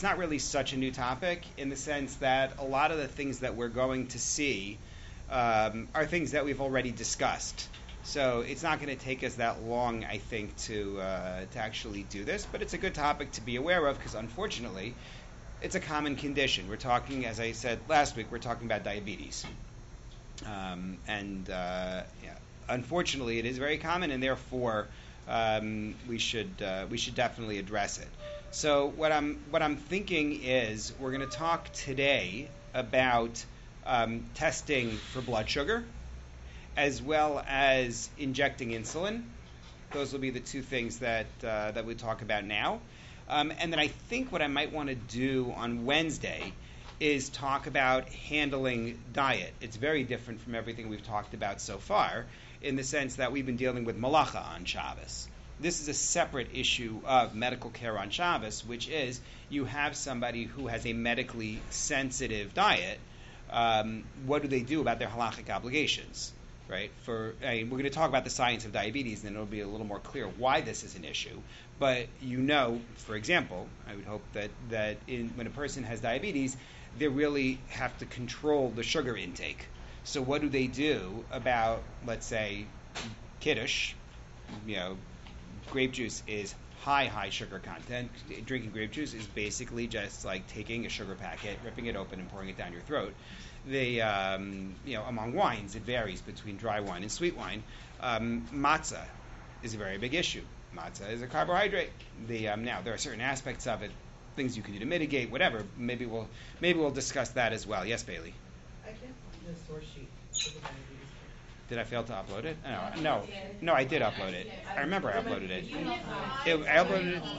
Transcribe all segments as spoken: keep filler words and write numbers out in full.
It's not really such a new topic in the sense that a lot of the things that we're going to see um, are things that we've already discussed. So it's not going to take us that long, I think, to uh, to actually do this. But it's a good topic to be aware of because, unfortunately, it's a common condition. We're talking, as I said last week, we're talking about diabetes. Um, and uh, yeah, unfortunately, it is very common, and therefore um, we should uh, we should definitely address it. So what I'm what I'm thinking is we're going to talk today about um, testing for blood sugar, as well as injecting insulin. Those will be the two things that uh, that we talk about now. Um, and then I think what I might want to do on Wednesday is talk about handling diet. It's very different from everything we've talked about so far in the sense that we've been dealing with malacha on Shabbos. This is a separate issue of medical care on Shabbos, which is you have somebody who has a medically sensitive diet. Um, what do they do about their halachic obligations? Right? For I mean, we're going to talk about the science of diabetes, and then it'll be a little more clear why this is an issue. But you know, for example, I would hope that that in, when a person has diabetes, they really have to control the sugar intake. So what do they do about, let's say, kiddush? You know, grape juice is high, high sugar content. Drinking grape juice is basically just like taking a sugar packet, ripping it open, and pouring it down your throat. They, um, you know, among wines, it varies between dry wine and sweet wine. Um, matzah is a very big issue. Matzah is a carbohydrate. The um, now there are certain aspects of it, things you can do to mitigate, whatever. Maybe we'll maybe we'll discuss that as well. Yes, Bailey. I can't find the source sheet for the diabetes. Did I fail to upload it? No, no, no. I did upload it. I remember I uploaded it. it I uploaded it.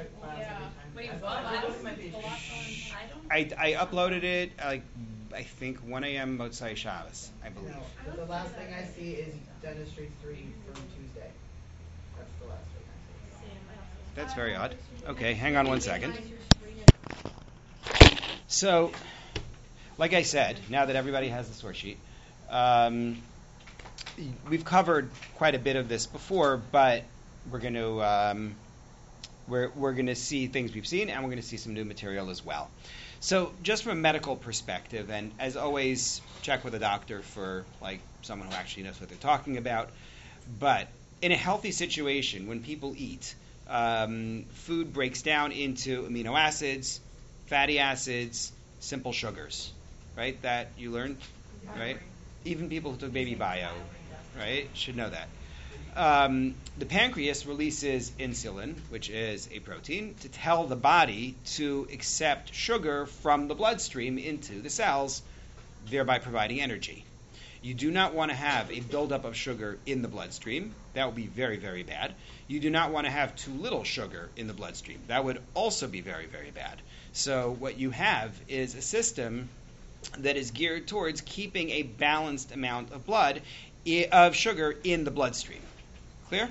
I, I uploaded it like I think one a.m. Motzai Shabbos, I believe. No, but the last thing I see is Dentistry three from Tuesday. That's the last thing I see. That's very odd. Okay, hang on one second. So, like I said, now that everybody has the source sheet, um, we've covered quite a bit of this before, but we're going to um, we're we're going to see things we've seen, and we're going to see some new material as well. So, just from a medical perspective, and as always, check with a doctor for like someone who actually knows what they're talking about. But in a healthy situation, when people eat, um, food breaks down into amino acids, fatty acids, simple sugars, right? That you learned, right? Even people who took baby bio, right, should know that. Um, the pancreas releases insulin, which is a protein, to tell the body to accept sugar from the bloodstream into the cells, thereby providing energy. You do not want to have a buildup of sugar in the bloodstream. That would be very, very bad. You do not want to have too little sugar in the bloodstream. That would also be very, very bad. So what you have is a system that is geared towards keeping a balanced amount of blood, of sugar in the bloodstream. Clear?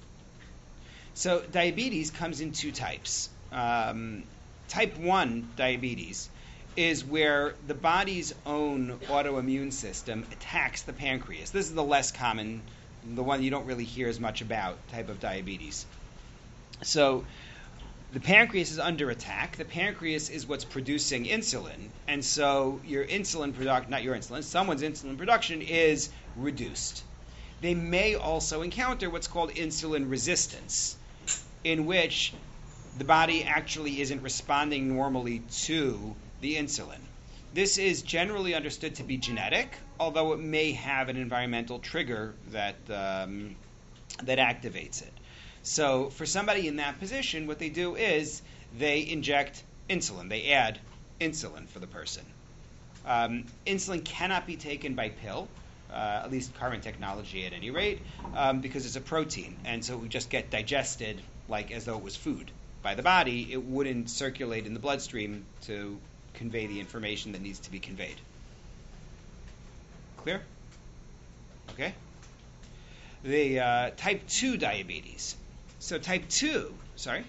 So diabetes comes in two types. Um, type one diabetes is where the body's own autoimmune system attacks the pancreas. This is the less common, the one you don't really hear as much about, type of diabetes. So the pancreas is under attack. The pancreas is what's producing insulin. And so your insulin production, not your insulin, someone's insulin production is reduced. They may also encounter what's called insulin resistance, in which the body actually isn't responding normally to the insulin. This is generally understood to be genetic, although it may have an environmental trigger that um, that activates it. So for somebody in that position, what they do is they inject insulin. They add insulin for the person. Um, insulin cannot be taken by pill. Uh, at least current technology at any rate, um, because it's a protein, and so it would just get digested like as though it was food by the body. It wouldn't circulate in the bloodstream to convey the information that needs to be conveyed. Clear? Okay. The uh, type two diabetes. So type two, sorry?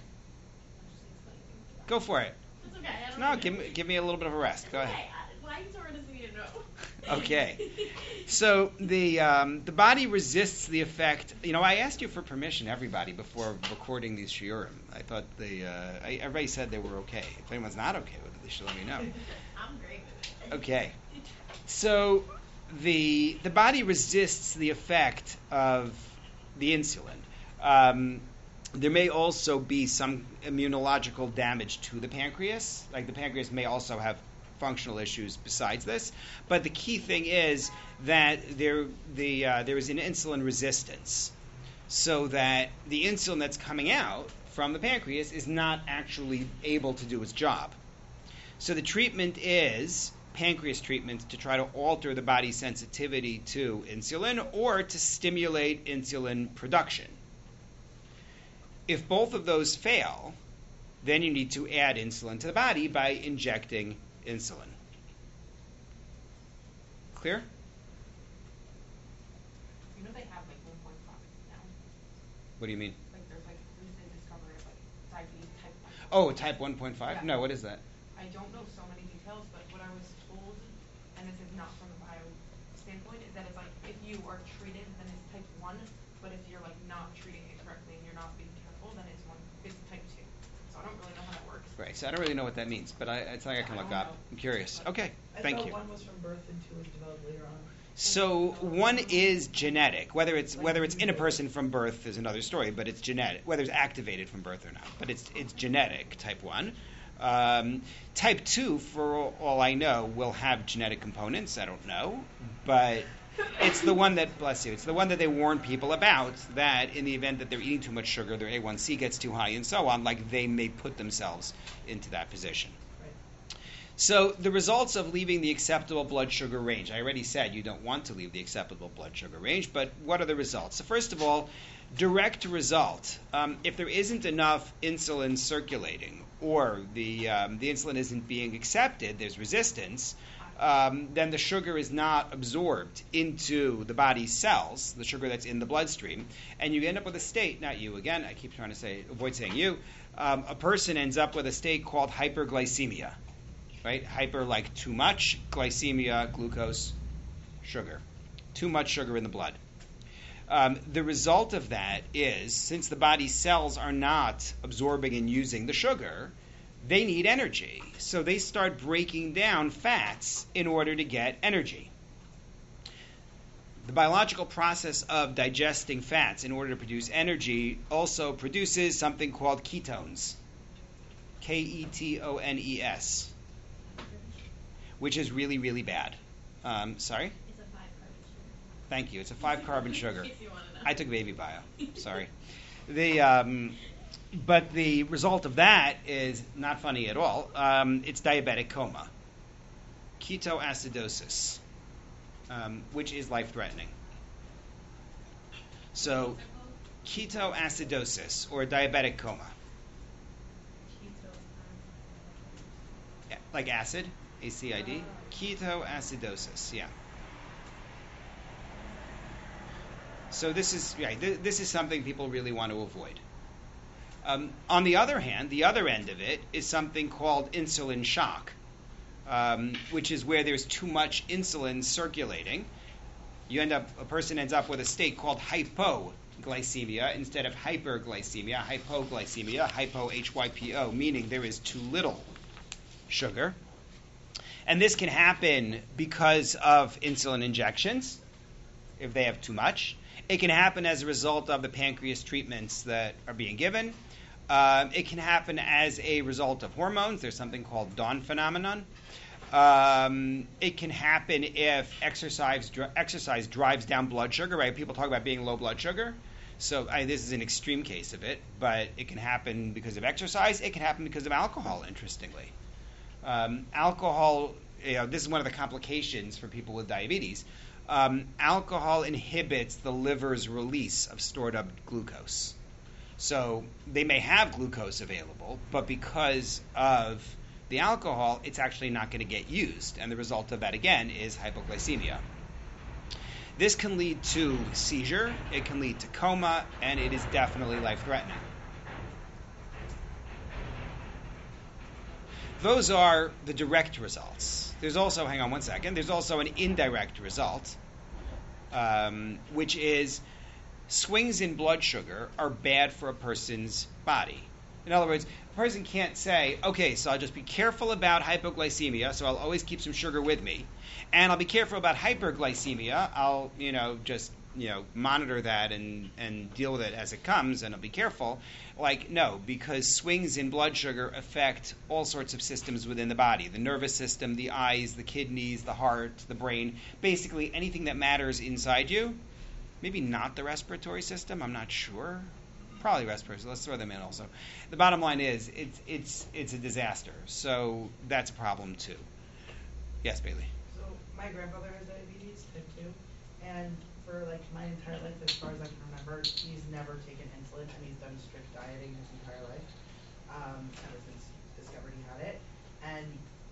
Go for it. It's okay. I don't No, know. give me, give me a little bit of a rest. Go Okay. ahead. I- Why sort of need to know? Okay. So the um, the body resists the effect. You know, I asked you for permission, everybody, before recording these shiurim. I thought the uh, I, everybody said they were okay. If anyone's not okay with it, they should let me know. I'm great with it. Okay. So the the body resists the effect of the insulin. Um, there may also be some immunological damage to the pancreas. Like the pancreas may also have functional issues besides this. But the key thing is that there the uh, there is an insulin resistance, so that the insulin that's coming out from the pancreas is not actually able to do its job. So the treatment is pancreas treatment to try to alter the body's sensitivity to insulin or to stimulate insulin production. If both of those fail, then you need to add insulin to the body by injecting insulin. Clear? You know they have like one point five now. What do you mean? Like there's like recent discovery of like diabetes type one. Oh, type one point five? Yeah. No, what is that? I don't know so many details, but what I was told, and this is not from a bio standpoint, is that it's like if you are treated, then it's type one, but if you're like not treating it correctly and you're not being careful, then it's one, it's type two. So I don't really know how that works. Right, so I don't really know what that means, but I, it's like I can I look don't up. know. I'm curious. Okay, I thank thought you. one was from birth and two was developed later on. So one is genetic. Whether it's whether it's in a person from birth is another story, but it's genetic. Whether it's activated from birth or not, but it's it's genetic. Type one. Um, type two, for all I know, will have genetic components. I don't know, but it's the one that bless you. It's the one that they warn people about, that in the event that they're eating too much sugar, their A one C gets too high, and so on. Like they may put themselves into that position. So the results of leaving the acceptable blood sugar range. I already said you don't want to leave the acceptable blood sugar range, but what are the results? So first of all, direct result. Um, if there isn't enough insulin circulating, or the um, the insulin isn't being accepted, there's resistance, um, then the sugar is not absorbed into the body's cells, the sugar that's in the bloodstream, and you end up with a state, not you again, I keep trying to say, avoid saying you, um, a person ends up with a state called hyperglycemia. Right? Hyper, like too much, glycemia, glucose, sugar. Too much sugar in the blood. Um, the result of that is, since the body's cells are not absorbing and using the sugar, they need energy. So they start breaking down fats in order to get energy. The biological process of digesting fats in order to produce energy also produces something called ketones. K E T O N E S. Which is really, really bad. Um, sorry? It's a five carbon sugar. Thank you. It's a five carbon sugar. In case you wanna know. I took baby bio. Sorry. The um, but the result of that is not funny at all. Um, it's diabetic coma, ketoacidosis, um, which is life-threatening. So, ketoacidosis or diabetic coma. Yeah, like acid. A C I D, ketoacidosis, yeah. So this is right. Th- this is something people really want to avoid. Um, on the other hand, the other end of it is something called insulin shock, um, which is where there's too much insulin circulating. You end up, a person ends up with a state called hypoglycemia instead of hyperglycemia. Hypoglycemia, hypo H Y P O, meaning there is too little sugar. And this can happen because of insulin injections, if they have too much. It can happen as a result of the pancreas treatments that are being given. Um, it can happen as a result of hormones. There's something called Dawn phenomenon. Um, it can happen if exercise dr- exercise drives down blood sugar, right? People talk about being low blood sugar. So I, this is an extreme case of it, but it can happen because of exercise. It can happen because of alcohol, interestingly. Um, alcohol, you know, this is one of the complications for people with diabetes. Um, alcohol inhibits the liver's release of stored up glucose. So they may have glucose available, but because of the alcohol, it's actually not going to get used. And the result of that, again, is hypoglycemia. This can lead to seizure, it can lead to coma, and it is definitely life-threatening. Those are the direct results. There's also, hang on one second, there's also an indirect result, um, which is swings in blood sugar are bad for a person's body. In other words, a person can't say, okay, so I'll just be careful about hypoglycemia, so I'll always keep some sugar with me, and I'll be careful about hyperglycemia. I'll, you know, just, you know, monitor that and, and deal with it as it comes, and I'll be careful. Like, no, because swings in blood sugar affect all sorts of systems within the body, the nervous system, the eyes, the kidneys, the heart, the brain, basically anything that matters inside you. Maybe not the respiratory system, I'm not sure. Probably respiratory, let's throw them in also. The bottom line is, it's it's it's a disaster, so that's a problem too. Yes, Bailey? So my grandfather has diabetes, type two, and for like my entire life, as far as I can remember, he's never taken insulin, and he's done strict dieting his entire life, um, ever since he discovered he had it. And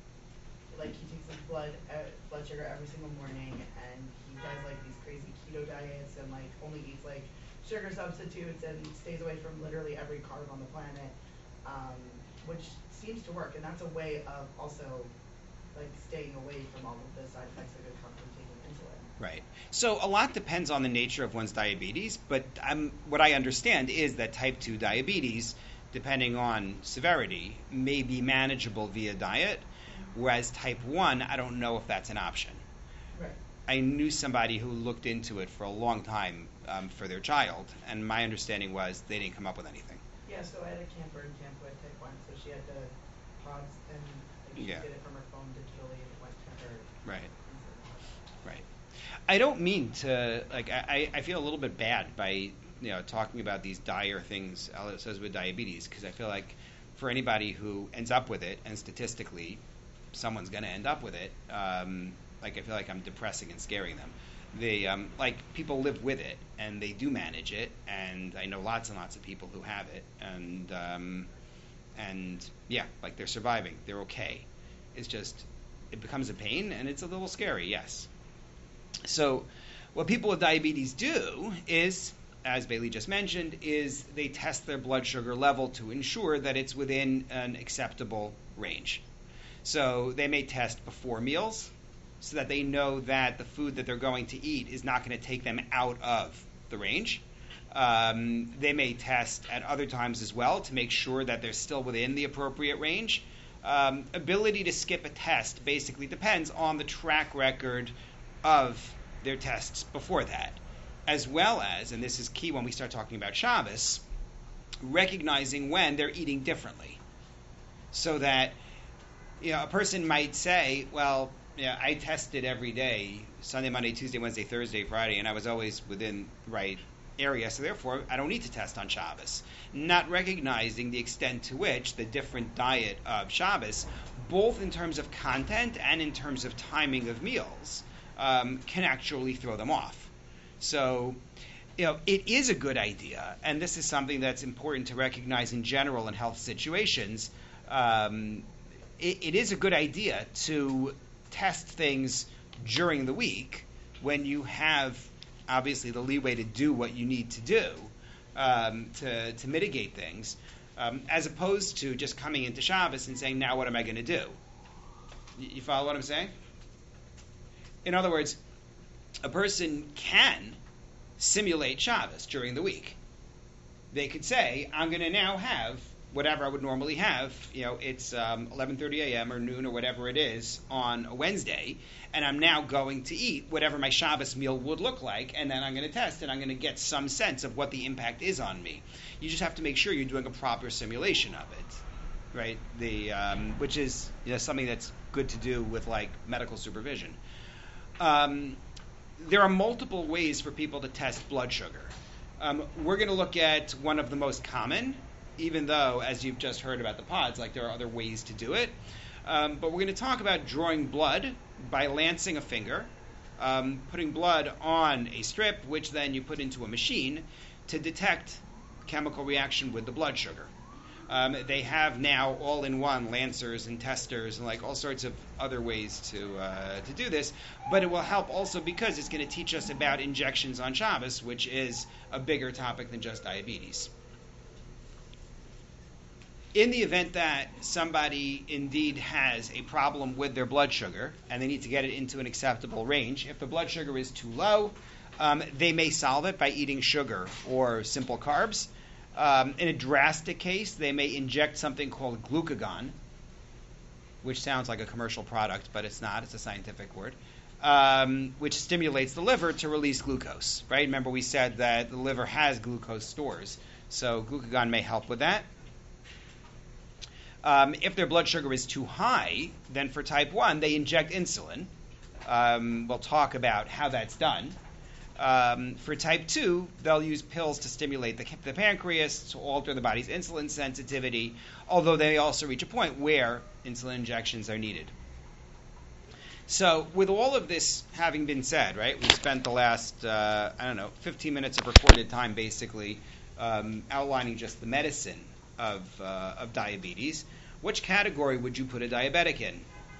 like he takes his blood uh, blood sugar every single morning, and he does like these crazy keto diets and like only eats like sugar substitutes and stays away from literally every carb on the planet, um, which seems to work. And that's a way of also like staying away from all of the side effects that could come from taking insulin. Right. So a lot depends on the nature of one's diabetes, but um, what I understand is that type two diabetes, depending on severity, may be manageable via diet, whereas type one, I don't know if that's an option. Right. I knew somebody who looked into it for a long time um, for their child, and my understanding was they didn't come up with anything. Yeah, so I had a camper in camp with type one, so she had the pods, and like, she Yeah. did it from her phone digitally, and it went to her. Right. insulin. Right. I don't mean to, like, I, I feel a little bit bad by, you know, talking about these dire things Ella says with diabetes, because I feel like for anybody who ends up with it, and statistically, someone's going to end up with it, um, like, I feel like I'm depressing and scaring them. They, um, like, people live with it, and they do manage it, and I know lots and lots of people who have it, and, um, and, yeah, like, they're surviving. They're okay. It's just, it becomes a pain, and it's a little scary, yes. So what people with diabetes do is, as Bailey just mentioned, is they test their blood sugar level to ensure that it's within an acceptable range. So they may test before meals so that they know that the food that they're going to eat is not going to take them out of the range. Um, they may test at other times as well to make sure that they're still within the appropriate range. Um, ability to skip a test basically depends on the track record of their tests before that, as well as, and this is key when we start talking about Shabbos, recognizing when they're eating differently. So that, you know, a person might say, well, yeah, I tested every day, Sunday, Monday, Tuesday, Wednesday, Thursday, Friday, and I was always within the right area, so therefore I don't need to test on Shabbos. Not recognizing the extent to which the different diet of Shabbos, both in terms of content and in terms of timing of meals, um, can actually throw them off. So, you know, it is a good idea, and this is something that's important to recognize in general in health situations. Um, it, it is a good idea to test things during the week when you have, obviously, the leeway to do what you need to do um, to, to mitigate things, um, as opposed to just coming into Shabbos and saying, now what am I going to do? You, you follow what I'm saying? In other words, a person can simulate Shabbos during the week. They could say, I'm going to now have whatever I would normally have, you know, it's um, eleven thirty a.m. or noon or whatever it is on a Wednesday, and I'm now going to eat whatever my Shabbos meal would look like, and then I'm going to test, and I'm going to get some sense of what the impact is on me. You just have to make sure you're doing a proper simulation of it, right? The um, which is, you know, something that's good to do with, like, medical supervision. Um, there are multiple ways for people to test blood sugar. Um, we're going to look at one of the most common, even though, as you've just heard about the pods, like there are other ways to do it. Um, but we're going to talk about drawing blood by lancing a finger, um, putting blood on a strip, which then you put into a machine to detect chemical reaction with the blood sugar. Um, they have now all-in-one lancers and testers and like all sorts of other ways to uh, to do this, but it will help also because it's going to teach us about injections on Shabbos, which is a bigger topic than just diabetes. in the event that somebody indeed has a problem with their blood sugar and they need to get it into an acceptable range, if the blood sugar is too low, um, they may solve it by eating sugar or simple carbs. Um, in a drastic case, they may inject something called glucagon, which sounds like a commercial product, but it's not. It's a scientific word, um, which stimulates the liver to release glucose, right? Remember we said that the liver has glucose stores, so glucagon may help with that. Um, if their blood sugar is too high, then for type one, they inject insulin. Um, we'll talk about how that's done. Um, for type two, they'll use pills to stimulate the, the pancreas, to alter the body's insulin sensitivity, although they also reach a point where insulin injections are needed. So with all of this having been said, right, we've spent the last, uh, I don't know, fifteen minutes of recorded time basically um, outlining just the medicine of, uh, of diabetes. Which category would you put a diabetic in?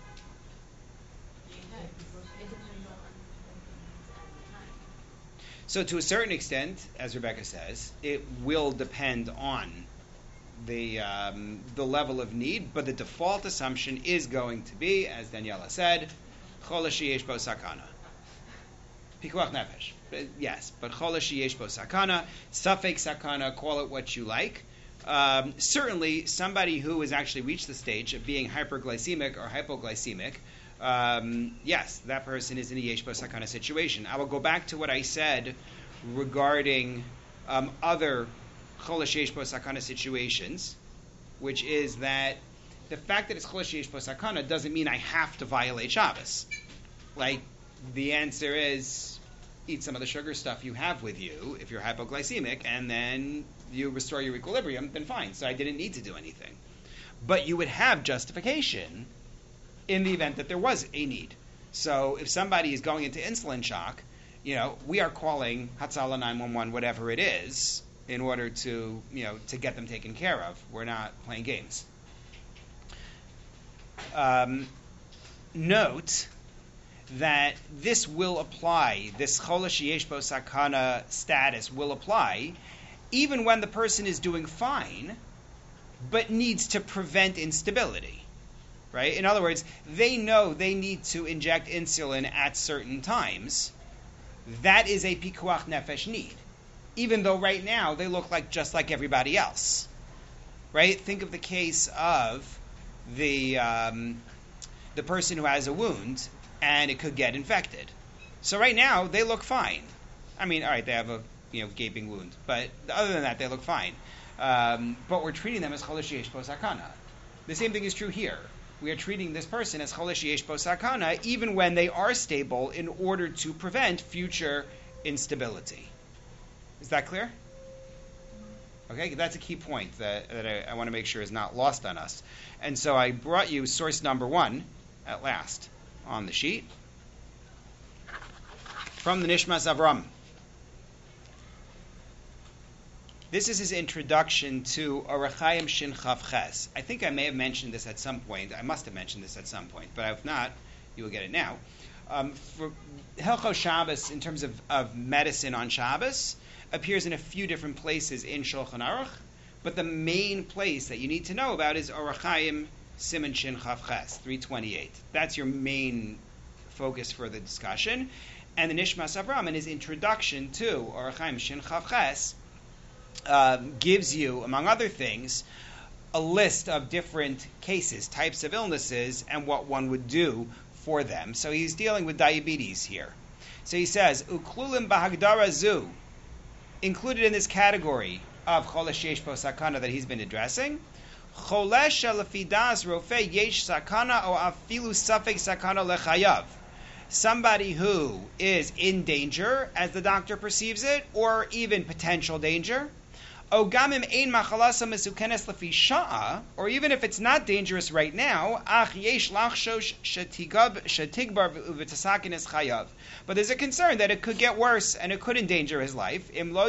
So to a certain extent, as Rebecca says, it will depend on the um, the level of need, but the default assumption is going to be, as Daniela said, chol sheyesh bo sakana. Pikuach nefesh. Yes, but chol sheyesh bo sakana, safek sakana, call it what you like. Um, certainly, somebody who has actually reached the stage of being hyperglycemic or hypoglycemic, Um, yes, that person is in a yesh bo sakana situation. I will go back to what I said regarding um, other cholesh yesh bo sakana situations, which is that the fact that it's cholesh yesh bo sakana doesn't mean I have to violate Shabbos. Like, the answer is eat some of the sugar stuff you have with you if you're hypoglycemic, and then you restore your equilibrium, then fine. So I didn't need to do anything. But you would have justification in the event that there was a need. So if somebody is going into insulin shock, you know, we are calling Hatzalah nine one one, whatever it is, in order to, you know, to get them taken care of. We're not playing games. Um, note that this will apply, this Cholesh Yesh Bo Sakana status will apply even when the person is doing fine, but needs to prevent instability. Right? In other words, they know they need to inject insulin at certain times. That is a pikuach nefesh need, even though right now they look like just like everybody else. Right? Think of the case of the um, the person who has a wound and it could get infected. So right now they look fine. I mean, all right, they have a you know gaping wound, but other than that, they look fine. Um, but we're treating them as cholesh yesh bo sakana. The same thing is true here. We are treating this person as cholesh yesh bo sakana even when they are stable in order to prevent future instability. Is that clear? Okay, that's a key point that, that I, I want to make sure is not lost on us. And so I brought you source number one at last on the sheet from the Nishmas Avram. This is his introduction to Orach Chaim Shin Chav Ches. I think I may have mentioned this at some point. I must have mentioned this at some point, but if not, you will get it now. Um, for Hilchos Shabbos, in terms of, of medicine on Shabbos, appears in a few different places in Shulchan Aruch, but the main place that you need to know about is Orach Chaim Siman Shin Chav Ches, three twenty-eight. That's your main focus for the discussion. And the Nishmas Avram, in his introduction to Orach Chaim Shin Chav Ches, Uh, gives you, among other things, a list of different cases, types of illnesses, and what one would do for them. So he's dealing with diabetes here. So he says, Uklulim bahagdara zu, included in this category of cholesh yesh bo sakana that he's been addressing, cholesh alafidas rofe yesh sakana o afilu safek sakana lechayav. Somebody who is in danger, as the doctor perceives it, or even potential danger, or even if it's not dangerous right now, but there's a concern that it could get worse and it could endanger his life.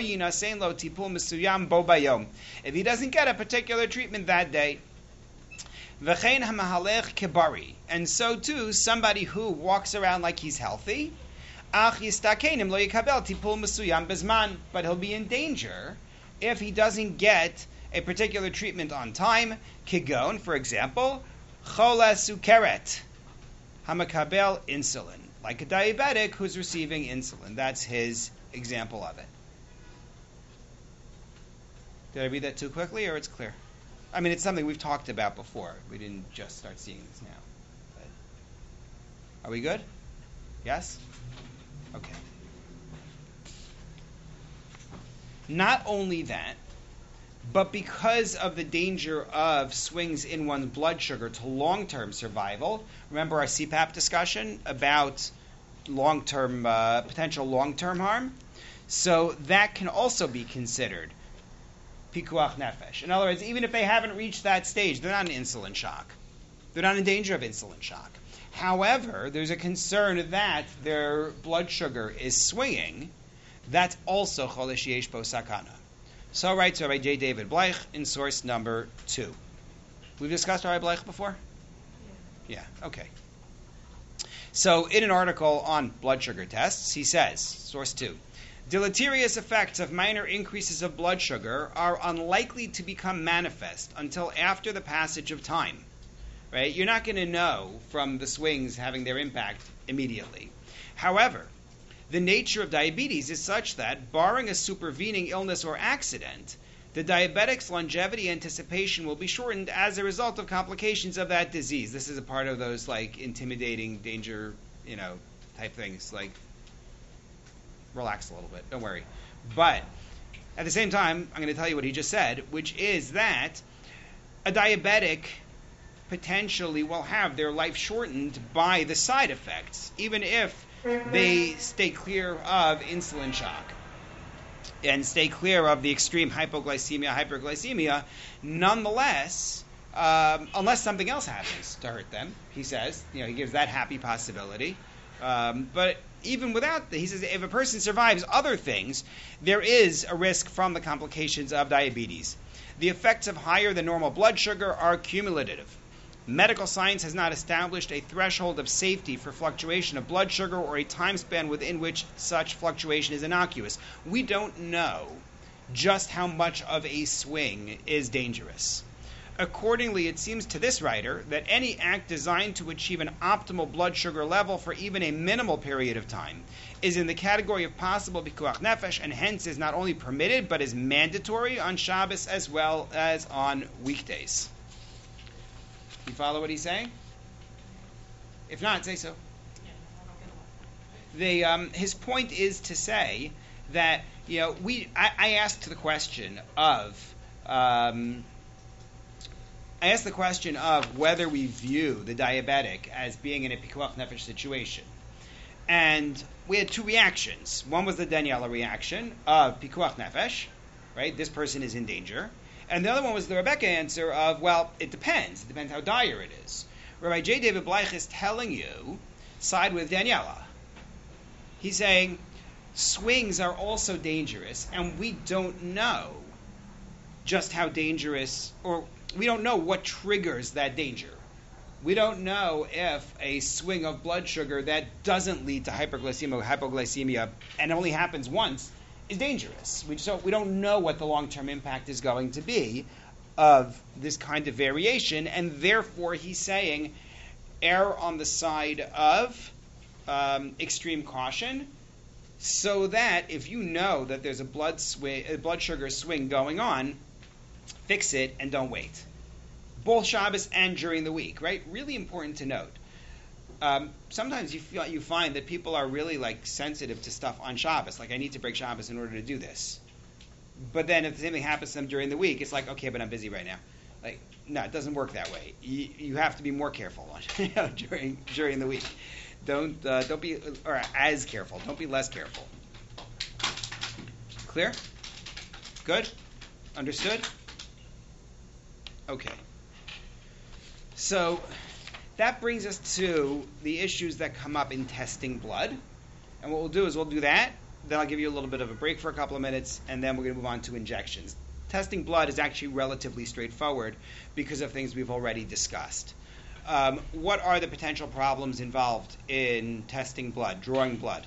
If he doesn't get a particular treatment that day. And so too, somebody who walks around like he's healthy, but he'll be in danger if he doesn't get a particular treatment on time, kigon, for example, chola sukeret, hamakabel insulin, like a diabetic who's receiving insulin. That's his example of it. Did I read that too quickly, or it's clear? I mean, it's something we've talked about before. We didn't just start seeing this now. But are we good? Yes? Okay. Not only that, but because of the danger of swings in one's blood sugar to long-term survival, remember our C PAP discussion about long-term uh, potential long-term harm? So that can also be considered pikuach nefesh. In other words, even if they haven't reached that stage, they're not in insulin shock. They're not in danger of insulin shock. However, there's a concern that their blood sugar is swinging. That's also cholesh yesh bo sakana. So writes Rabbi J. David Bleich in source number two. We've discussed Rabbi Bleich before? Yeah. Yeah, okay. So in an article on blood sugar tests, he says, source two, deleterious effects of minor increases of blood sugar are unlikely to become manifest until after the passage of time. Right? You're not going to know from the swings having their impact immediately. However, the nature of diabetes is such that, barring a supervening illness or accident, the diabetic's longevity anticipation will be shortened as a result of complications of that disease. This is a part of those like intimidating danger, you know, type things. Like, relax a little bit, don't worry. But at the same time, I'm going to tell you what he just said, which is that a diabetic potentially will have their life shortened by the side effects, even if they stay clear of insulin shock and stay clear of the extreme hypoglycemia, hyperglycemia. Nonetheless, um, unless something else happens to hurt them, he says, you know, he gives that happy possibility. Um, but even without, he says, if a person survives other things, there is a risk from the complications of diabetes. The effects of higher than normal blood sugar are cumulative. Medical science has not established a threshold of safety for fluctuation of blood sugar or a time span within which such fluctuation is innocuous. We don't know just how much of a swing is dangerous. Accordingly, it seems to this writer that any act designed to achieve an optimal blood sugar level for even a minimal period of time is in the category of possible pikuach nefesh, and hence is not only permitted but is mandatory on Shabbos as well as on weekdays. You follow what he's saying? If not, say so. The, um, his point is to say that, you know, we. I, I asked the question of, um, I asked the question of whether we view the diabetic as being in a pikuach nefesh situation, and we had two reactions. One was the Daniela reaction of pikuach nefesh, right? This person is in danger. And the other one was the Rebecca answer of, well, it depends. It depends how dire it is. Rabbi J. David Bleich is telling you, side with Daniela. He's saying, swings are also dangerous, and we don't know just how dangerous, or we don't know what triggers that danger. We don't know if a swing of blood sugar that doesn't lead to hyperglycemia or hypoglycemia, and only happens once, is dangerous. We just don't, we don't know what the long-term impact is going to be of this kind of variation, and therefore he's saying err on the side of um, extreme caution, so that if you know that there's a blood swing, a blood sugar swing going on, fix it and don't wait. Both Shabbos and during the week, right? Really important to note. Um, sometimes you feel, you find that people are really like sensitive to stuff on Shabbos. Like, I need to break Shabbos in order to do this. But then if the same thing happens to them during the week, it's like, okay, but I'm busy right now. Like, no, it doesn't work that way. You, you have to be more careful you know, during during the week. Don't uh, don't be or as careful. Don't be less careful. Clear? Good? Understood? Okay. So that brings us to the issues that come up in testing blood. And what we'll do is we'll do that. Then I'll give you a little bit of a break for a couple of minutes, and then we're going to move on to injections. Testing blood is actually relatively straightforward because of things we've already discussed. Um, what are the potential problems involved in testing blood, drawing blood?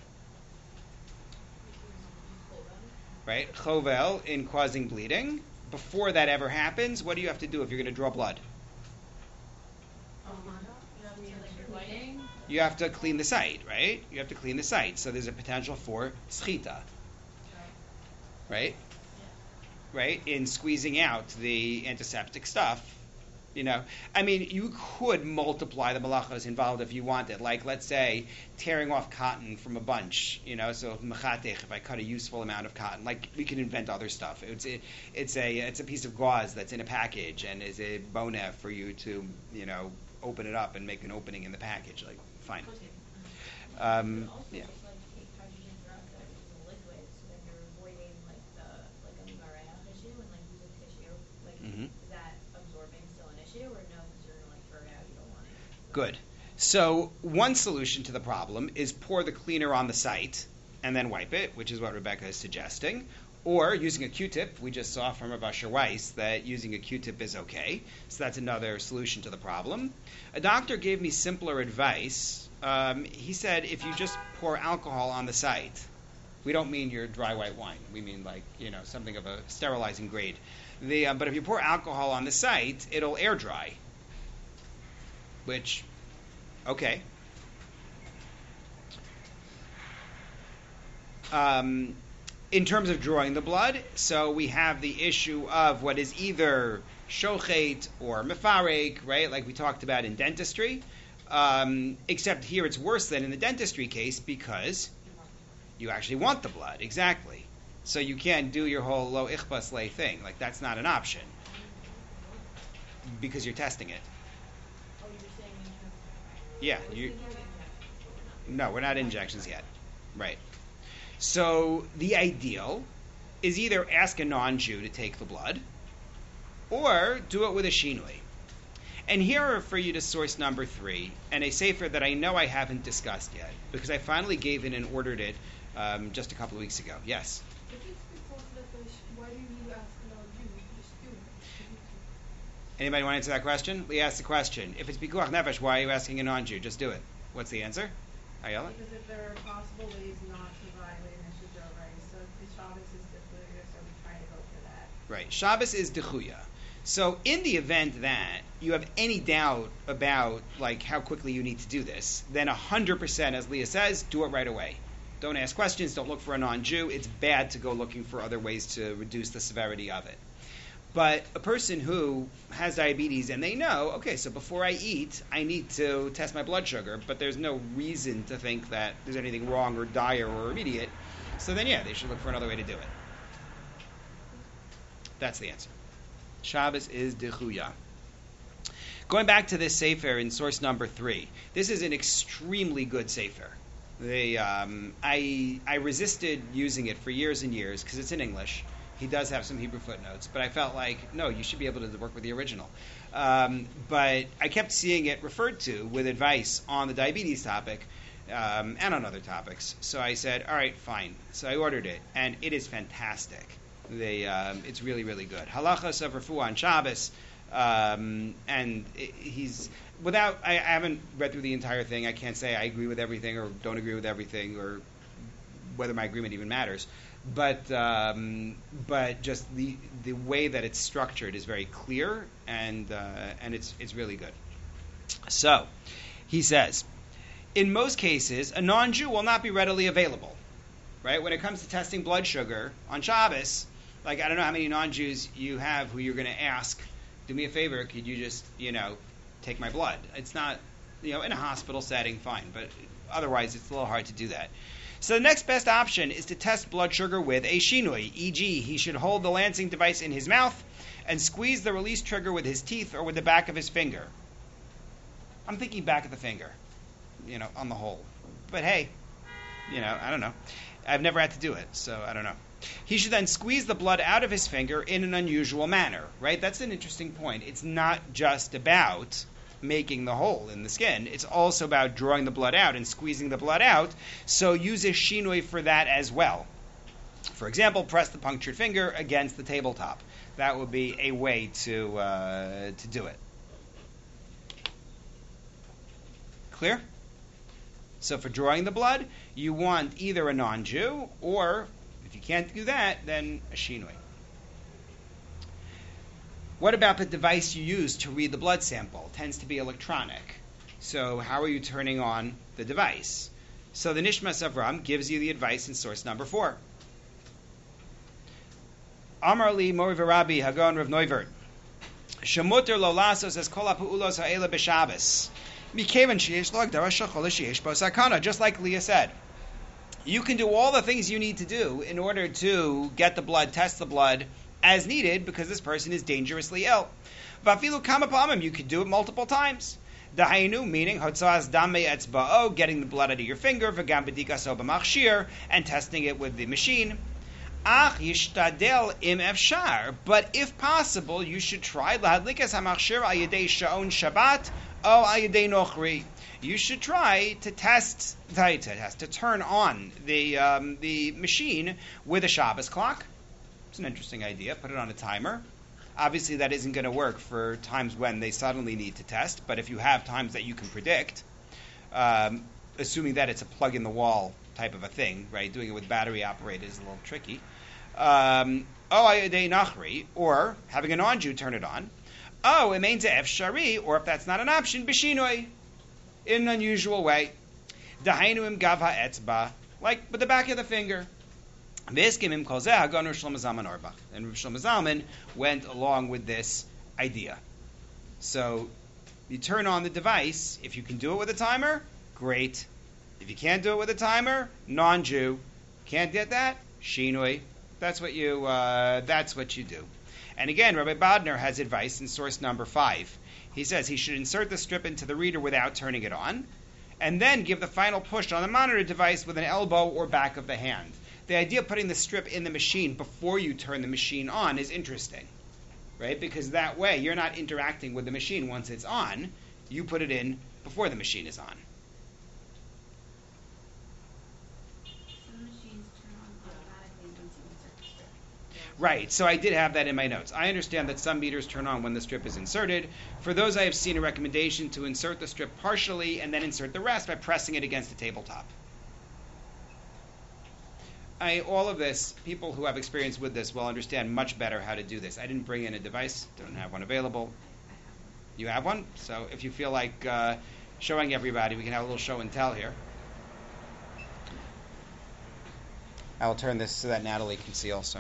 Right? Chovel in causing bleeding. before that ever happens, what do you have to do if you're going to draw blood? Um, you have to, like, your lighting. You have to clean the site, right? You have to clean the site. So there's a potential for schita, right? Yeah. Right? In squeezing out the antiseptic stuff. You know, I mean, you could multiply the malachos involved if you wanted. Like, let's say, tearing off cotton from a bunch. You know, so mechatech, if I cut a useful amount of cotton, like we can invent other stuff. It's a, it's a, it's a piece of gauze that's in a package and is a bonef for you to, you know, open it up and make an opening in the package. Like, fine. Um, also yeah. just like take hydrogen peroxide, which is a liquid, so then you're avoiding like the like a Maria issue and like use a tissue. Like, Mhm. is that absorbing still an issue or no? Because you're gonna like throw it out, you don't want it. Good. So one solution to the problem is pour the cleaner on the site and then wipe it, which is what Rebecca is suggesting. Or using a Q-tip. We just saw from Rav Asher Weiss that using a Q-tip is okay. So that's another solution to the problem. A doctor gave me simpler advice. Um, he said if you just pour alcohol on the site, we don't mean your dry white wine. We mean like, you know, something of a sterilizing grade. The, uh, but if you pour alcohol on the site, it'll air dry. Which, okay. Um, in terms of drawing the blood, so we have the issue of what is either shochet or mefarek, right? Like we talked about in dentistry. Um, except here it's worse than in the dentistry case because you actually want the blood, exactly. So you can't do your whole lo ichbas lay thing. Like that's not an option because you're testing it. Oh, you're saying in terms of Yeah, we're you. thinking of injections, but we're not. No, we're not injections yet. Right. So the ideal is either ask a non-Jew to take the blood or do it with a shinui. And here are for you to source number three, and a sefer that I know I haven't discussed yet, because I finally gave in and ordered it um, just a couple of weeks ago. Yes? If it's because that is, why do you need to ask another Jew? Just do it. Anybody want to answer that question? We asked the question. If it's pikuach nefesh, why are you asking a non-Jew? Just do it. What's the answer? Ayala? Because if there are possible ways not to violate an issue, right? So the Shabbos is difficult, so we try to go for that. Right. Shabbos is dechuya. So in the event that you have any doubt about like how quickly you need to do this, then one hundred percent, as Leah says, do it right away. Don't ask questions. Don't look for a non-Jew. It's bad to go looking for other ways to reduce the severity of it. But a person who has diabetes and they know, okay, so before I eat, I need to test my blood sugar, but there's no reason to think that there's anything wrong or dire or immediate, so then yeah, they should look for another way to do it. That's the answer. Shabbos is dechuya. Going back to this sefer in source number three, this is an extremely good sefer. They, um, I, I resisted using it for years and years because it's in English. He does have some Hebrew footnotes, but I felt like, no, you should be able to work with the original. Um, but I kept seeing it referred to with advice on the diabetes topic um, and on other topics. So I said, all right, fine. So I ordered it, and it is fantastic. They, um, it's really, really good. Halachas of Refuah on Shabbos, um, and it, he's without. I, I haven't read through the entire thing. I can't say I agree with everything or don't agree with everything or whether my agreement even matters. But um, but just the the way that it's structured is very clear and uh, and it's it's really good. So he says, in most cases, a non-Jew will not be readily available. Right? When it comes to testing blood sugar on Shabbos, like I don't know how many non-Jews you have who you're going to ask, do me a favor, could you just you know take my blood? It's not you know in a hospital setting, fine, but otherwise it's a little hard to do that. So the next best option is to test blood sugar with a shinui, for example, he should hold the lancing device in his mouth and squeeze the release trigger with his teeth or with the back of his finger. I'm thinking back of the finger, you know, on the whole. But hey, you know, I don't know. I've never had to do it, so I don't know. He should then squeeze the blood out of his finger in an unusual manner, right? That's an interesting point. It's not just about making the hole in the skin. It's also about drawing the blood out and squeezing the blood out. So use a shinui for that as well. For example, press the punctured finger against the tabletop. That would be a way to uh, to do it. Clear? So for drawing the blood, you want either a non-Jew or, if you can't do that, then a shinui. What about the device you use to read the blood sample? It tends to be electronic. So how are you turning on the device? So the Nishmas Avram gives you the advice in source number four. Amar li Mori v'Rabbi Hagon Rav Neuvert. Shemuter lo lasos es kol ha'pu'ulos ha'ela b'Shabbos. Mikevan sheyesh lo hagdara shel chol sheyesh bo sakana. Just like Leah said, you can do all the things you need to do in order to get the blood, test the blood as needed, because this person is dangerously ill. Vafilu kama pa'amim, you could do it multiple times. Dahainu, meaning hotzas dame etzba'o, getting the blood out of your finger, v'gam b'dikaso b'machshir, and testing it with the machine. Ach yishtadel im efshar, but if possible, you should try lahadlikas hamachshir al yedei sha'on Shabbat o al yedei nochri. You should try to test, to test, to turn on the um, the machine with a Shabbos clock. It's an interesting idea. Put it on a timer. Obviously, that isn't going to work for times when they suddenly need to test. But if you have times that you can predict, um, assuming that it's a plug-in-the-wall type of a thing, right? Doing it with battery operated is a little tricky. Um, oh, ayadei nachri, or having a non-Jew turn it on. Oh, it means efshari, or if that's not an option, bishinoi, in an unusual way. Dahainu im gav ha'etzba, like with the back of the finger. And Rav Shlomo Zalman went along with this idea. So you turn on the device. If you can do it with a timer, great. If you can't do it with a timer, non-Jew. Can't get that? Shinui. That's what you. Uh, that's what you do. And again, Rabbi Bodner has advice in source number five. He says he should insert the strip into the reader without turning it on, and then give the final push on the monitor device with an elbow or back of the hand. The idea of putting the strip in the machine before you turn the machine on is interesting, right? Because that way you're not interacting with the machine once it's on. You put it in before the machine is on. Some machines turn on automatically once you insert the strip. Right, so I did have that in my notes. I understand that some meters turn on when the strip is inserted. For those, I have seen a recommendation to insert the strip partially and then insert the rest by pressing it against the tabletop. I, all of this, people who have experience with this will understand much better how to do this. I didn't bring in a device, don't have one available. You have one? So if you feel like uh, showing everybody, we can have a little show and tell here. I will turn this so that Natalie can see also.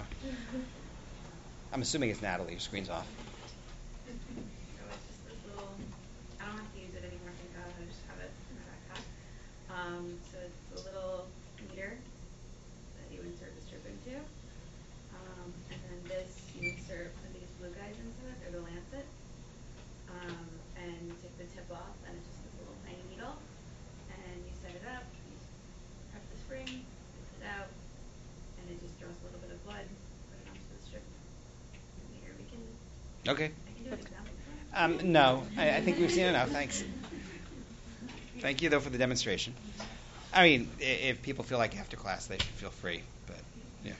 I'm assuming it's Natalie. Your screen's off. So it's just this little, I don't have to use it anymore, thank God, I just have it in my backpack. Um, so it's a little meter that you insert the strip into. Um, and then this, you insert one of these blue guys into it, they're the lancet. Um, and you take the tip off, and it's just this little tiny needle. And you set it up, you press the spring, takes it out, and it just draws a little bit of blood, put it onto the strip. And here we can, Okay. I can do an example. Um, no, I, I think we've seen enough. Thanks. Thank you, though, for the demonstration. I mean, i- if people feel like after class, they should feel free. But yeah.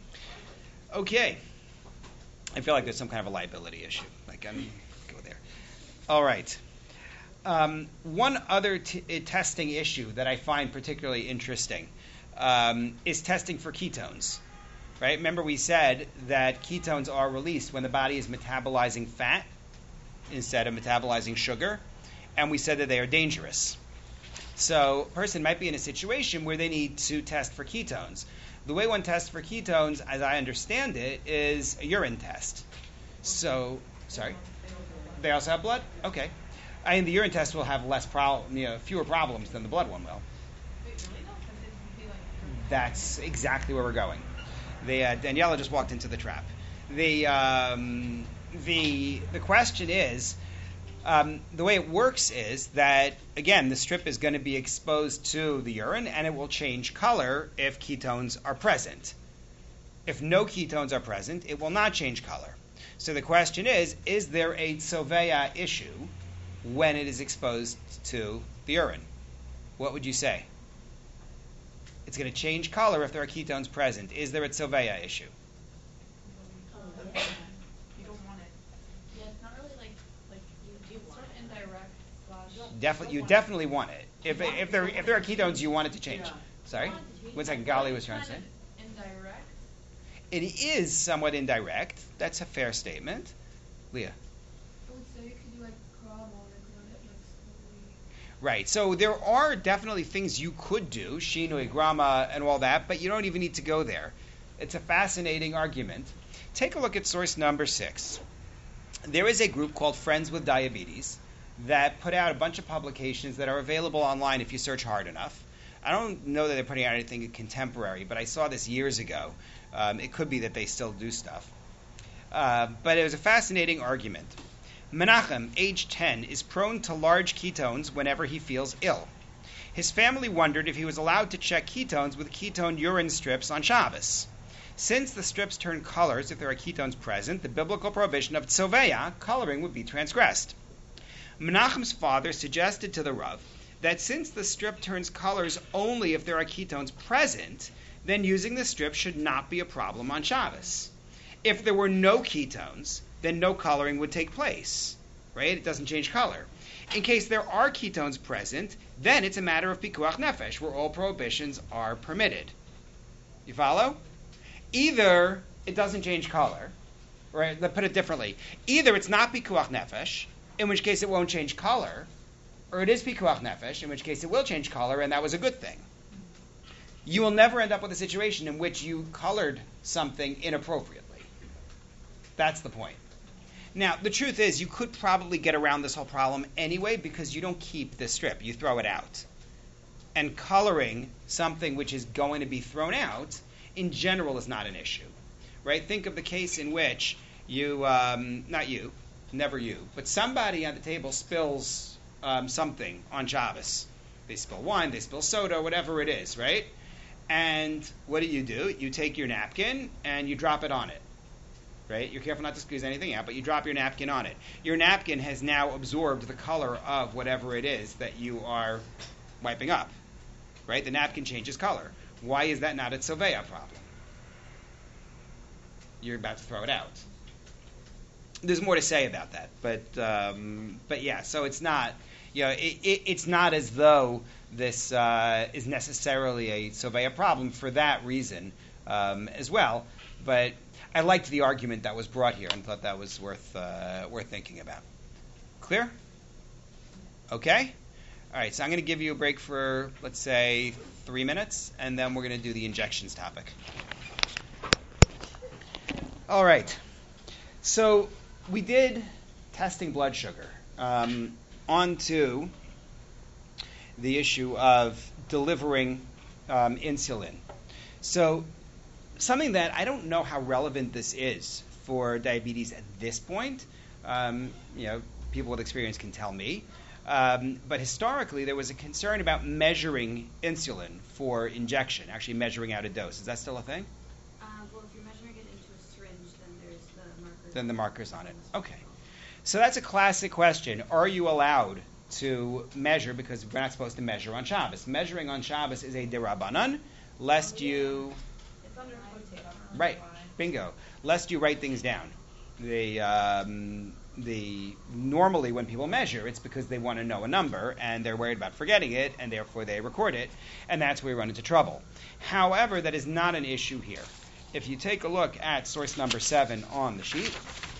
Okay. I feel like there's some kind of a liability issue. Like, I'm go there. All right. Um, one other t- uh, testing issue that I find particularly interesting um, is testing for ketones. Right? Remember, we said that ketones are released when the body is metabolizing fat instead of metabolizing sugar, and we said that they are dangerous. So a person might be in a situation where they need to test for ketones. The way one tests for ketones, as I understand it, is a urine test. So, sorry? They also have blood? Okay. I mean, the urine test will have less pro- you know, fewer problems than the blood one will. Wait, really though? 'Cause it would be like. That's exactly where we're going. The, uh, Daniela just walked into the trap. The um, the the question is, um, the way it works is that, again, the strip is going to be exposed to the urine, and it will change color if ketones are present. If no ketones are present, it will not change color. So the question is, is there a tzoveya issue when it is exposed to the urine? What would you say? It's going to change color if there are ketones present. Is there a tzoveya issue? You don't want it. Yeah, it's not really like, like, you, you sort of indirect slash. Definitely, you definitely want it. If if there if there are ketones, you want it to change. Sorry, one second. Gali was trying to say. Indirect. It is somewhat indirect. That's a fair statement. Leah. Right. So there are definitely things you could do, shinui, grama, and all that, but you don't even need to go there. It's a fascinating argument. Take a look at source number six. There is a group called Friends with Diabetes that put out a bunch of publications that are available online if you search hard enough. I don't know that they're putting out anything contemporary, but I saw this years ago. Um, it could be that they still do stuff. Uh, but it was a fascinating argument. Menachem, age ten, is prone to large ketones whenever he feels ill. His family wondered if he was allowed to check ketones with ketone urine strips on Shabbos. Since the strips turn colors if there are ketones present, the biblical prohibition of tzoveya, coloring, would be transgressed. Menachem's father suggested to the Rav that since the strip turns colors only if there are ketones present, then using the strip should not be a problem on Shabbos. If there were no ketones, then no coloring would take place, right? It doesn't change color. In case there are ketones present, then it's a matter of pikuach nefesh, where all prohibitions are permitted. You follow? Either it doesn't change color, right? Let's put it differently. Either it's not pikuach nefesh, in which case it won't change color, or it is pikuach nefesh, in which case it will change color, and that was a good thing. You will never end up with a situation in which you colored something inappropriately. That's the point. Now, the truth is, you could probably get around this whole problem anyway because you don't keep the strip. You throw it out. And coloring something which is going to be thrown out, in general, is not an issue. Right? Think of the case in which you, um, not you, never you, but somebody at the table spills um, something on Shabbos. They spill wine, they spill soda, whatever it is, right? And what do you do? You take your napkin and you drop it on it. Right? You're careful not to squeeze anything out, but you drop your napkin on it. Your napkin has now absorbed the color of whatever it is that you are wiping up. Right? The napkin changes color. Why is that not a tzoveya problem? You're about to throw it out. There's more to say about that, but um, but yeah. So it's not, you know, it, it, it's not as though this uh, is necessarily a tzoveya problem for that reason um, as well, but. I liked the argument that was brought here and thought that was worth uh, worth thinking about. Clear? Okay? All right, so I'm going to give you a break for, let's say, three minutes, and then we're going to do the injections topic. All right. So we did testing blood sugar. Um, on to the issue of delivering um, insulin. So something that I don't know how relevant this is for diabetes at this point. Um, you know, people with experience can tell me. Um, but historically, there was a concern about measuring insulin for injection, actually measuring out a dose. Is that still a thing? Uh, well, if you're measuring it into a syringe, then there's the markers. Then the markers on it. Okay. So that's a classic question. Are you allowed to measure, because we're not supposed to measure on Shabbos. Measuring on Shabbos is a derabanan, lest you... It's under quotation. Right, bingo. Lest you write things down. The um, the normally when people measure, it's because they want to know a number and they're worried about forgetting it, and therefore they record it, and that's where we run into trouble. However, that is not an issue here. If you take a look at source number seven on the sheet,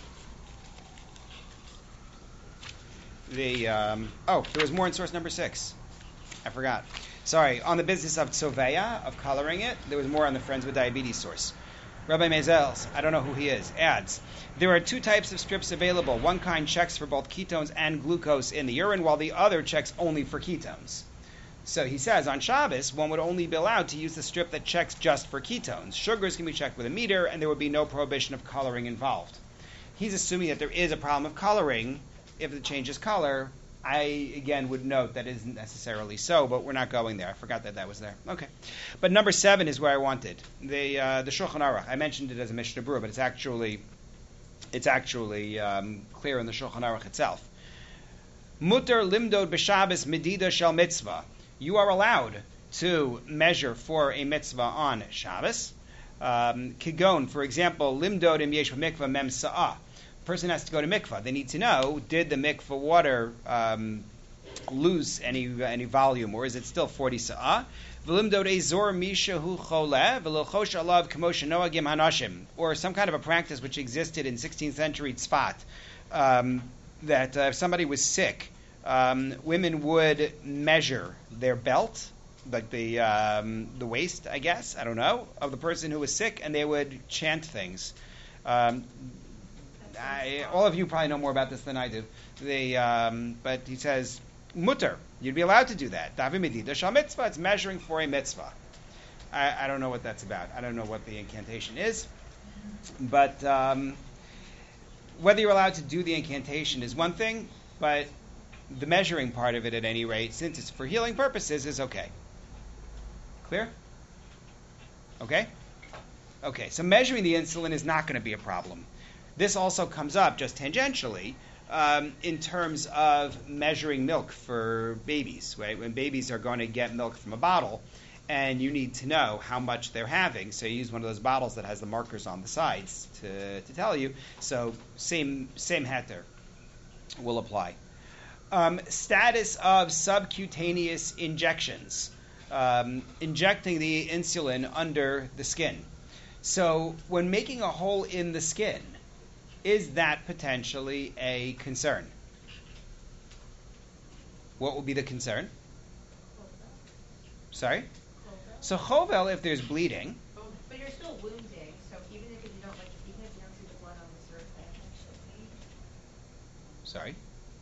the um, oh, there was more in source number six. I forgot. Sorry, on the business of tzoveya, of coloring it, there was more on the Friends with Diabetes source. Rabbi Mezels, I don't know who he is, adds, there are two types of strips available. One kind checks for both ketones and glucose in the urine, while the other checks only for ketones. So he says, on Shabbos, one would only be allowed to use the strip that checks just for ketones. Sugars can be checked with a meter, and there would be no prohibition of coloring involved. He's assuming that there is a problem of coloring if it changes color. I, again, would note that isn't necessarily so, but we're not going there. I forgot that that was there. Okay. But number seven is where I wanted. The uh, the Shulchan Aruch. I mentioned it as a Mishnah Berurah, but it's actually it's actually um, clear in the Shulchan Aruch itself. Mutter limdod b'Shabbos medida shel mitzvah. You are allowed to measure for a mitzvah on Shabbos. Um, Kigon, for example, limdod im yesh mikvah mem sa'ah. Person has to go to mikvah. They need to know, did the mikvah water um, lose any any volume, or is it still forty sa'ah? Or some kind of a practice which existed in sixteenth century Tzfat, um, that uh, if somebody was sick um, women would measure their belt, like the um, the waist, I guess, I don't know, of the person who was sick, and they would chant things. Um, I, all of you probably know more about this than I do. The, um, but he says, mutter, you'd be allowed to do that. Davi medida shal mitzvah, it's measuring for a mitzvah. I, I don't know what that's about. I don't know what the incantation is. But um, whether you're allowed to do the incantation is one thing, but the measuring part of it, at any rate, since it's for healing purposes, is okay. Clear? Okay? Okay, so measuring the insulin is not going to be a problem. This also comes up just tangentially um, in terms of measuring milk for babies, right? When babies are going to get milk from a bottle, and you need to know how much they're having, so you use one of those bottles that has the markers on the sides to, to tell you. So same same heter will apply. Um, status of subcutaneous injections. Um, injecting the insulin under the skin. So when making a hole in the skin, is that potentially a concern? What will be the concern? Sorry? So chovel, if there's bleeding. But you're still wounding, so even if you don't like, even if you don't see the blood on the surface, like Sorry?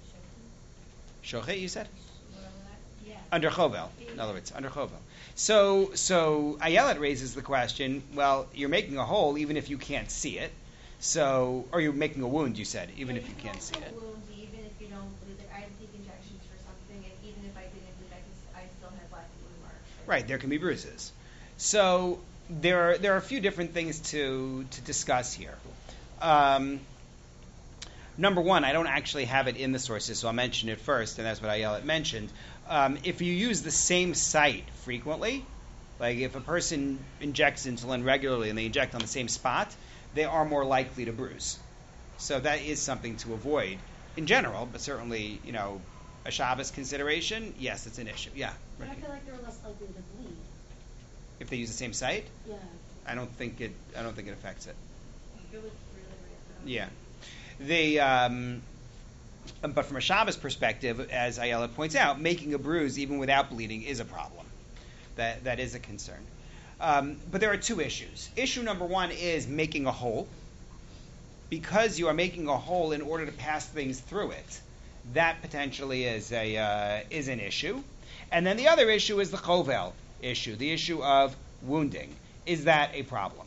Shochet, you said? whatever that, yeah. Under chovel. In other words, under chovel. So, so Ayelet raises the question, well, you're making a hole even if you can't see it. So, or you're making a wound, you said, even Yeah, if you can't see can it. also wound even if you don't bleed. Like, I had to take injections for something, and even if I didn't bleed, I, could, I still had black wound marks. Right, there can be bruises. So there are there are a few different things to to discuss here. Um, number one, I don't actually have it in the sources, so I'll mention it first, and that's what Ayelet mentioned. Um, if you use the same site frequently, like if a person injects insulin regularly and they inject on the same spot, they are more likely to bruise. So that is something to avoid in general, but certainly, you know, a Shabbos consideration, yes, it's an issue. Yeah. But I Ricky. feel like they're less likely to bleed. If they use the same site, Yeah. I don't think it. I don't think it affects it. It was really weird though. Yeah. The um, but from a Shabbos perspective, as Ayala points out, making a bruise even without bleeding is a problem. That that is a concern. Um, but there are two issues. Issue number one is making a hole. Because you are making a hole in order to pass things through it, that potentially is a uh, is an issue. And then the other issue is the chovel issue, the issue of wounding. Is that a problem?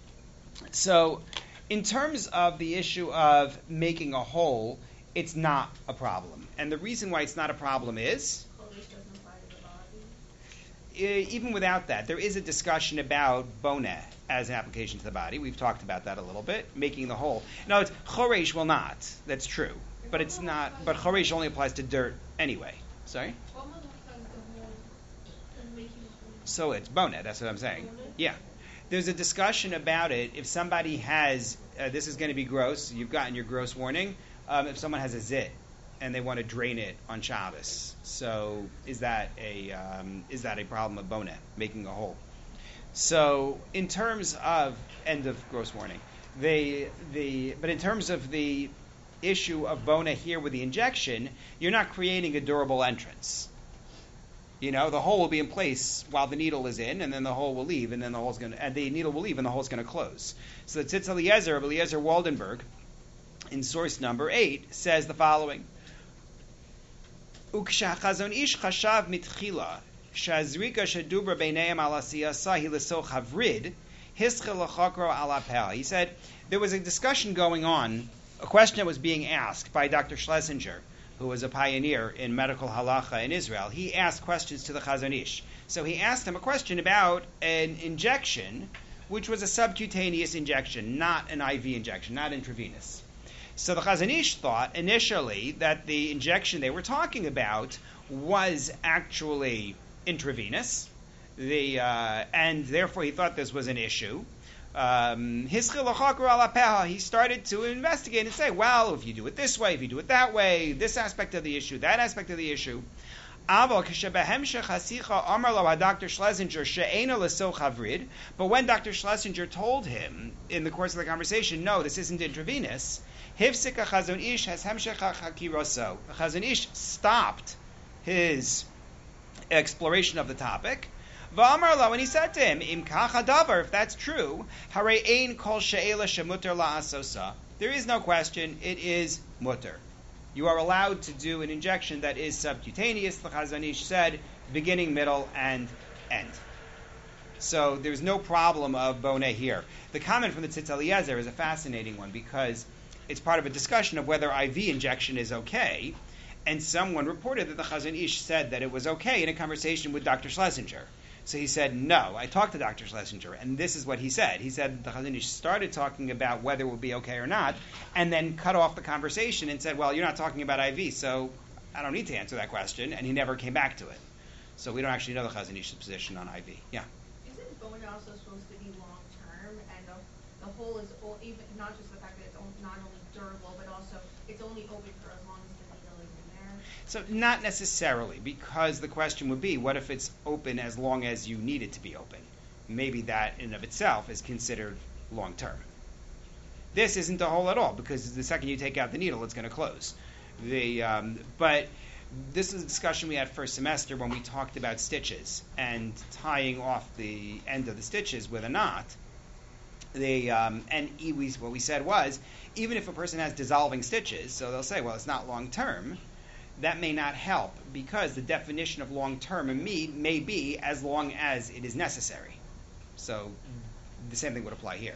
So, in terms of the issue of making a hole, it's not a problem. And the reason why it's not a problem is, Cholesterol doesn't apply to the body. e- even without that, there is a discussion about boneh as an application to the body. We've talked about that a little bit, making the hole. No, it's choresh will not. That's true. But it's not, but choresh only applies to dirt anyway. Sorry? What modifies the whole and making it whole? So it's boneh, that's what I'm saying. Boneh? Yeah. There's a discussion about it. If somebody has, uh, this is going to be gross, you've gotten your gross warning, um, if someone has a zit and they want to drain it on Shabbos. So is that a um, is that a problem of boneh, making a hole? So in terms of, end of gross warning, the the but in terms of the issue of boneh here with the injection, you're not creating a durable entrance. You know, the hole will be in place while the needle is in, and then the hole will leave, and then the hole's going to, and the needle will leave, and the hole's going to close. So the Tzitz Eliezer of Eliezer Waldenberg, in source number eight, says the following: Uksha Chazon Ish chashav mitchila shazrika shedubra beineim al asiyasa hi lesoch havrid hischel lachakro al apel. He said there was a discussion going on, a question that was being asked by Doctor Schlesinger, who was a pioneer in medical halacha in Israel. He asked questions to the Chazon Ish. So he asked him a question about an injection, which was a subcutaneous injection, not an I V injection, not intravenous. So the Chazon Ish thought initially that the injection they were talking about was actually intravenous, the uh, and therefore he thought this was an issue. Um, he started to investigate and say, well, if you do it this way, if you do it that way, this aspect of the issue, that aspect of the issue. Aval k'shebehemshech hasicha amar lo Doctor Schlesinger she'ena leso chavrid. But when Doctor Schlesinger told him in the course of the conversation, no, this isn't intravenous, hifsik Chazon Ish has hemshech hakiroso. Chazon Ish stopped his exploration of the topic. V'amar lo, and he said to him, Im kach hadavar, if that's true, harei ein kol she'ela shemuter la'asosa. There is no question, it is mutter. You are allowed to do an injection that is subcutaneous, the Chazon Ish said, beginning, middle, and end. So there's no problem of boneh here. The comment from the Tzitz Eliezer is a fascinating one because it's part of a discussion of whether I V injection is okay, and someone reported that the Chazon Ish said that it was okay in a conversation with Doctor Schlesinger. So he said, no, I talked to Doctor Schlesinger, and this is what he said. He said the Chazon Ish started talking about whether it would be okay or not, and then cut off the conversation and said, well, you're not talking about I V, so I don't need to answer that question, and he never came back to it. So we don't actually know the Chazon Ish's position on I V. Yeah? Isn't bone also supposed to be long-term, and the, the hole is, o- even not just the fact that it's on- not only durable, but also it's only open for as long as the needle is in there? So not necessarily, because the question would be, what if it's open as long as you need it to be open? Maybe that in and of itself is considered long-term. This isn't a hole at all, because the second you take out the needle, it's going to close. The um, but this is a discussion we had first semester when we talked about stitches and tying off the end of the stitches with a knot. The um, and e- we, what we said was, even if a person has dissolving stitches, so they'll say, well, it's not long-term, that may not help, because the definition of long-term may, may be as long as it is necessary. So the same thing would apply here.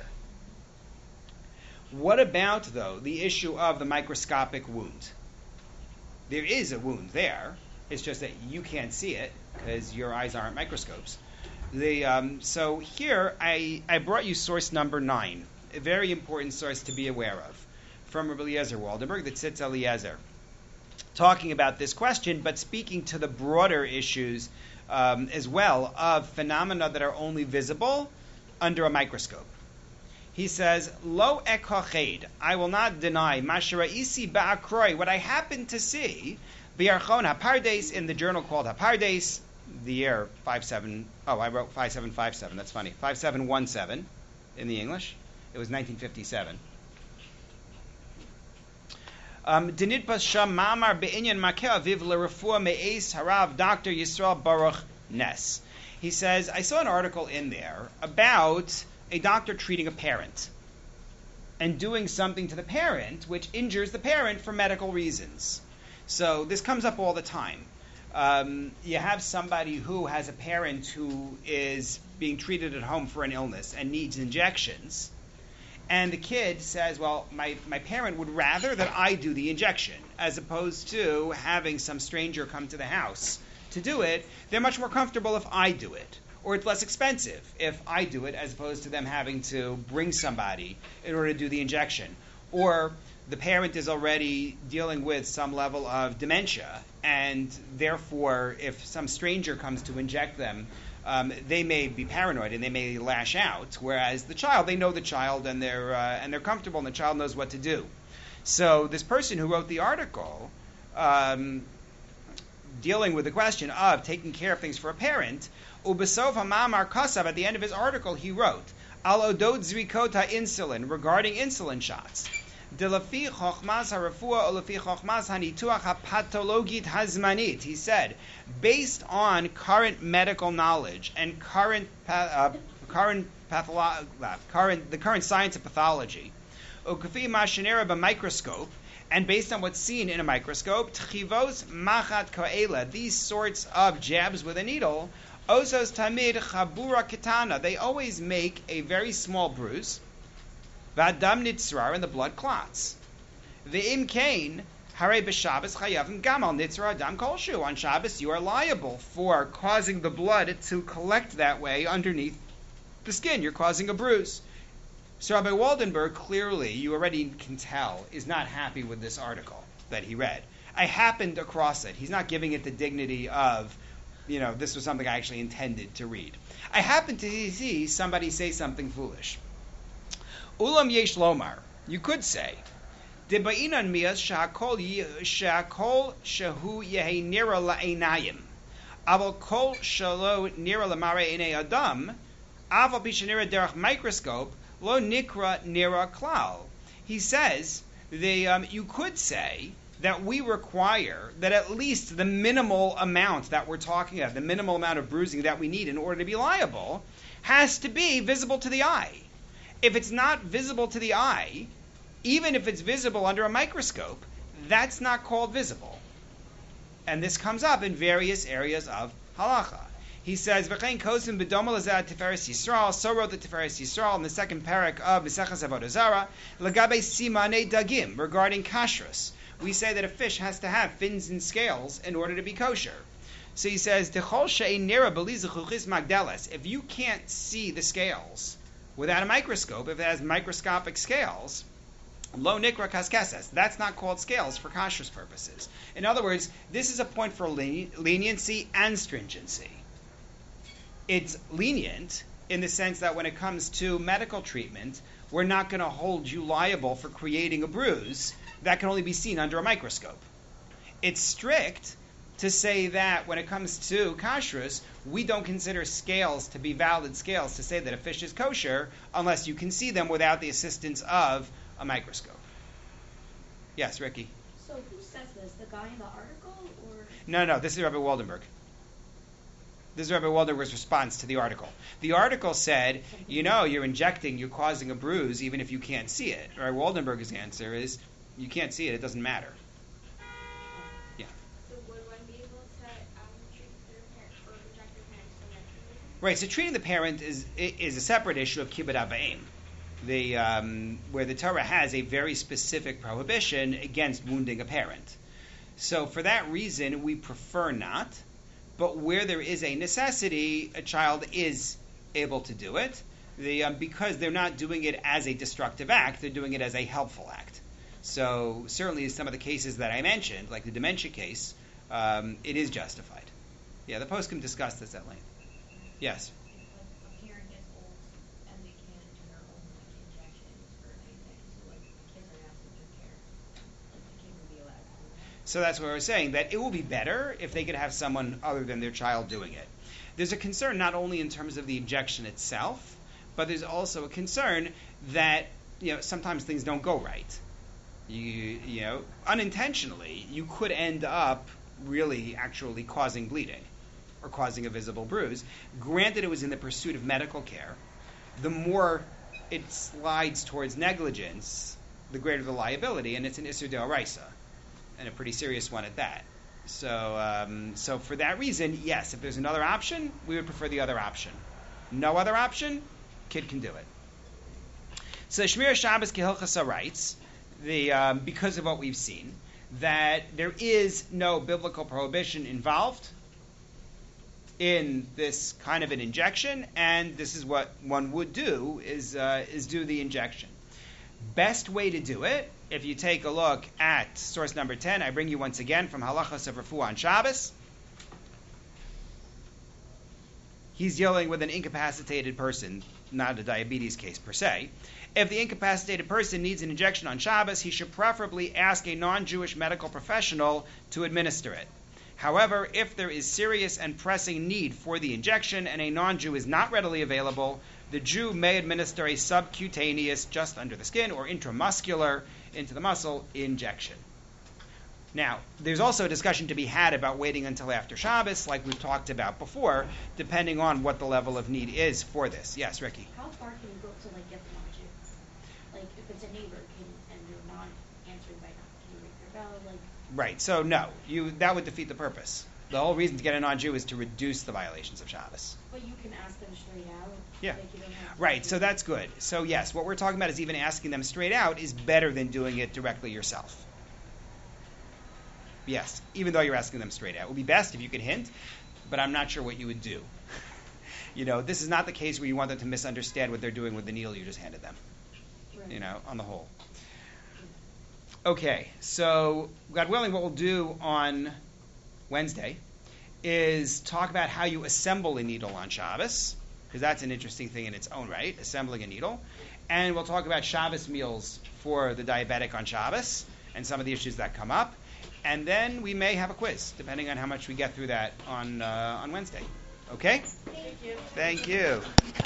What about, though, the issue of the microscopic wound? There is a wound there. It's just that you can't see it because your eyes aren't microscopes. The um, so here I, I brought you source number nine, a very important source to be aware of, from Rabbi Eliezer Waldenberg, the Tzitz Eliezer, talking about this question, but speaking to the broader issues um, as well of phenomena that are only visible under a microscope. He says, Lo ekoched, I will not deny, Mashara'isi ba'akroi, what I happen to see, B'yarchon HaPardes, in the journal called HaPardes, the year five seven, oh, I wrote five seven five seven, that's funny, five seven one seven in the English. It was nineteen fifty-seven. Dinidpas Sham Mamar Be'inyan Makeh Aviv L'Refuah Me'ez Harav Doctor Yisrael Baruch Ness. He says, I saw an article in there about a doctor treating a parent and doing something to the parent which injures the parent for medical reasons. So this comes up all the time. Um, you have somebody who has a parent who is being treated at home for an illness and needs injections, and the kid says, well, my, my parent would rather that I do the injection as opposed to having some stranger come to the house to do it. They're much more comfortable if I do it. Or it's less expensive if I do it as opposed to them having to bring somebody in order to do the injection. Or the parent is already dealing with some level of dementia, and therefore if some stranger comes to inject them, um, they may be paranoid and they may lash out, whereas the child, they know the child and they're, uh, and they're comfortable and the child knows what to do. So this person who wrote the article, um, dealing with the question of taking care of things for a parent, Ubesov HaMamar Kasav, at the end of his article, he wrote, Al Odod Zrikot HaInsulin, regarding insulin shots. Delafi Chochmas HaRefua Olafi Chochmas HaNituach HaPatologit HaZmanit. He said, based on current medical knowledge and current uh, current patholo- uh, current the current science of pathology, Ukafi Mashanera b'microscope, and based on what's seen in a microscope, Tchivos Machat Ko'ela, these sorts of jabs with a needle, Osos Tamid Chabura Kitana, they always make a very small bruise. V'adam nitzrar, and the blood clots. V'im kain, Hare b'Shabbos chayavim gamal nitzrar adam kolshu. On Shabbos, you are liable for causing the blood to collect that way underneath the skin. You're causing a bruise. So Rabbi Waldenberg, clearly, you already can tell, is not happy with this article that he read. I happened across it. He's not giving it the dignity of, you know, this was something I actually intended to read. I happened to see somebody say something foolish. Ulam yesh lomar, you could say, Deba'inan miyas shakol shakol shehu yehi nira la'einayim. Aval kol shalo nira lamare enei adam. Aval pishanira derech microscope lo nikra nira klal. He says the um, you could say that we require that at least the minimal amount that we're talking about, the minimal amount of bruising that we need in order to be liable, has to be visible to the eye. If it's not visible to the eye, even if it's visible under a microscope, that's not called visible. And this comes up in various areas of halacha. He says, "V'chein kosim b'doma l'zeh Tiferes Yisrael." So wrote the Tiferes Yisrael in the second parak of Maseches Avodah Zarah, "L'gabe simanei dagim," regarding kashrus. We say that a fish has to have fins and scales in order to be kosher. So he says, "Dechol she'ein nira b'li zechuchis magdeles." If you can't see the scales without a microscope, if it has microscopic scales, lo nikra kaskeses. That's not called scales for kashrus purposes. In other words, this is a point for len- leniency and stringency. It's lenient in the sense that when it comes to medical treatment, we're not going to hold you liable for creating a bruise that can only be seen under a microscope. It's strict to say that when it comes to kashrus, we don't consider scales to be valid scales to say that a fish is kosher unless you can see them without the assistance of a microscope. Yes, Ricky? So who says this? The guy in the article, or? No, no, this is Rabbi Waldenberg. This is Rabbi Waldenberg's response to the article. The article said, you know, you're injecting, you're causing a bruise even if you can't see it. Rabbi Waldenberg's answer is, you can't see it, it doesn't matter. Yeah. So would one be able to um, treat their parents or inject their parents for that? Right, so treating the parent is is a separate issue of kibbud av v'em. The um, where the Torah has a very specific prohibition against wounding a parent. So for that reason, we prefer not. But where there is a necessity, a child is able to do it. The, um, because they're not doing it as a destructive act, they're doing it as a helpful act. So certainly in some of the cases that I mentioned, like the dementia case, um, it is justified. Yeah, the poskim discussed this at length. Yes? If a parent gets old and they can't do their own like injections or anything, so like the kids are asking their care, like the kid would be allowed to do that. So that's what we're saying, that it will be better if they could have someone other than their child doing it. There's a concern not only in terms of the injection itself, but there's also a concern that, you know, sometimes things don't go right. You, you know, unintentionally, you could end up really actually causing bleeding or causing a visible bruise. Granted, it was in the pursuit of medical care. The more it slides towards negligence, the greater the liability, and it's an Isur D'Oraisa, and a pretty serious one at that. So, um, so for that reason, yes, if there's another option, we would prefer the other option. No other option, kid can do it. So Shmir Shabbos Kehilchasa writes, the um, because of what we've seen, that there is no biblical prohibition involved in this kind of an injection, and this is what one would do, is uh, is do the injection. Best way to do it, if you take a look at source number ten, I bring you once again from Halachas of Refuah on Shabbos. He's dealing with an incapacitated person, not a diabetes case per se. If the incapacitated person needs an injection on Shabbos, he should preferably ask a non-Jewish medical professional to administer it. However, if there is serious and pressing need for the injection and a non-Jew is not readily available, the Jew may administer a subcutaneous, just under the skin, or intramuscular, into the muscle, injection. Now, there's also a discussion to be had about waiting until after Shabbos, like we've talked about before, depending on what the level of need is for this. Yes, Ricky? How far can you go to like get the non-Jew? Like if it's a neighbor can, and you're not answering by now, can you ring their bell? Like Right, so no, you that would defeat the purpose. The whole reason to get a non-Jew is to reduce the violations of Shabbos. But you can ask them straight out. Yeah. Like you don't have to Right, do- so that's good. So yes, what we're talking about is even asking them straight out is better than doing it directly yourself. Yes, even though you're asking them straight out. It would be best if you could hint, but I'm not sure what you would do. You know, this is not the case where you want them to misunderstand what they're doing with the needle you just handed them, Right. you know, on the whole. Okay, so God willing, what we'll do on Wednesday is talk about how you assemble a needle on Shabbos, because that's an interesting thing in its own right, assembling a needle. And we'll talk about Shabbos meals for the diabetic on Shabbos and some of the issues that come up. And then we may have a quiz, depending on how much we get through that on uh, on Wednesday. Okay? Thank you. Thank you.